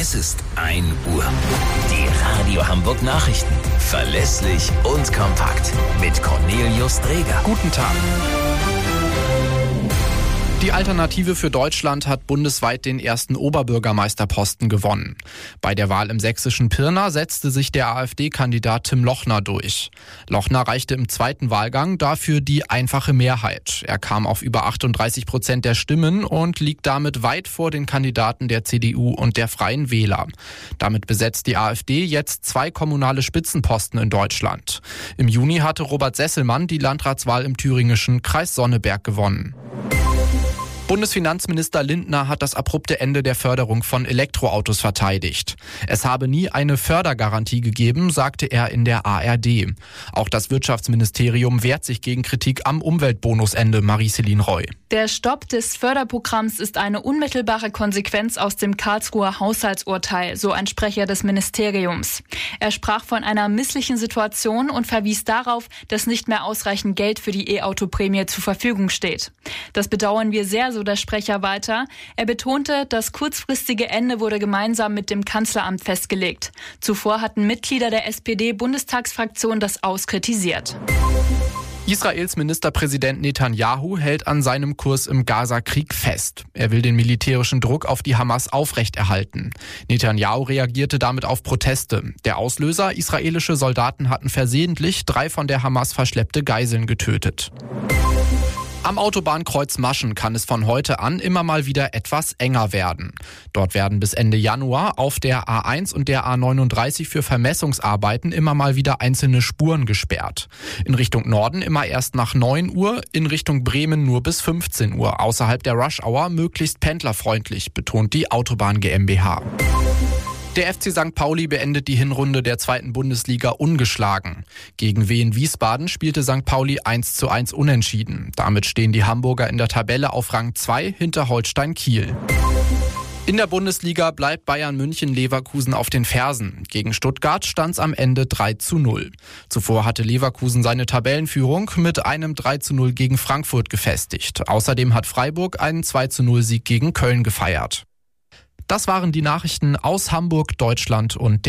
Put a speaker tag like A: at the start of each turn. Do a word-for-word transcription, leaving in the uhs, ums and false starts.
A: Es ist ein Uhr. Die Radio Hamburg Nachrichten. Verlässlich und kompakt. Mit Cornelius Dreger.
B: Guten Tag. Die Alternative für Deutschland hat bundesweit den ersten Oberbürgermeisterposten gewonnen. Bei der Wahl im sächsischen Pirna setzte sich der AfD-Kandidat Tim Lochner durch. Lochner reichte im zweiten Wahlgang dafür die einfache Mehrheit. Er kam auf über achtunddreißig Prozent der Stimmen und liegt damit weit vor den Kandidaten der C D U und der Freien Wähler. Damit besetzt die AfD jetzt zwei kommunale Spitzenposten in Deutschland. Im Juni hatte Robert Sesselmann die Landratswahl im thüringischen Kreis Sonneberg gewonnen. Bundesfinanzminister Lindner hat das abrupte Ende der Förderung von Elektroautos verteidigt. Es habe nie eine Fördergarantie gegeben, sagte er in der A R D. Auch das Wirtschaftsministerium wehrt sich gegen Kritik am Umweltbonusende, Marie-Céline Roy.
C: Der Stopp des Förderprogramms ist eine unmittelbare Konsequenz aus dem Karlsruher Haushaltsurteil, so ein Sprecher des Ministeriums. Er sprach von einer misslichen Situation und verwies darauf, dass nicht mehr ausreichend Geld für die E-Auto-Prämie zur Verfügung steht. Das bedauern wir sehr, so der Sprecher weiter. Er betonte, das kurzfristige Ende wurde gemeinsam mit dem Kanzleramt festgelegt. Zuvor hatten Mitglieder der S P D-Bundestagsfraktion das Aus kritisiert.
B: Israels Ministerpräsident Netanyahu hält an seinem Kurs im Gaza-Krieg fest. Er will den militärischen Druck auf die Hamas aufrechterhalten. Netanyahu reagierte damit auf Proteste. Der Auslöser: israelische Soldaten hatten versehentlich drei von der Hamas verschleppte Geiseln getötet. Am Autobahnkreuz Maschen kann es von heute an immer mal wieder etwas enger werden. Dort werden bis Ende Januar auf der A eins und der A neununddreißig für Vermessungsarbeiten immer mal wieder einzelne Spuren gesperrt. In Richtung Norden immer erst nach neun Uhr, in Richtung Bremen nur bis fünfzehn Uhr. Außerhalb der Rush-Hour möglichst pendlerfreundlich, betont die Autobahn GmbH. Der F C Sankt Pauli beendet die Hinrunde der zweiten Bundesliga ungeschlagen. Gegen Wien Wiesbaden spielte Sankt Pauli eins zu eins unentschieden. Damit stehen die Hamburger in der Tabelle auf Rang zwei hinter Holstein Kiel. In der Bundesliga bleibt Bayern München Leverkusen auf den Fersen. Gegen Stuttgart stand es am Ende drei zu null. Zuvor hatte Leverkusen seine Tabellenführung mit einem drei zu null gegen Frankfurt gefestigt. Außerdem hat Freiburg einen zwei zu null Sieg gegen Köln gefeiert. Das waren die Nachrichten aus Hamburg, Deutschland und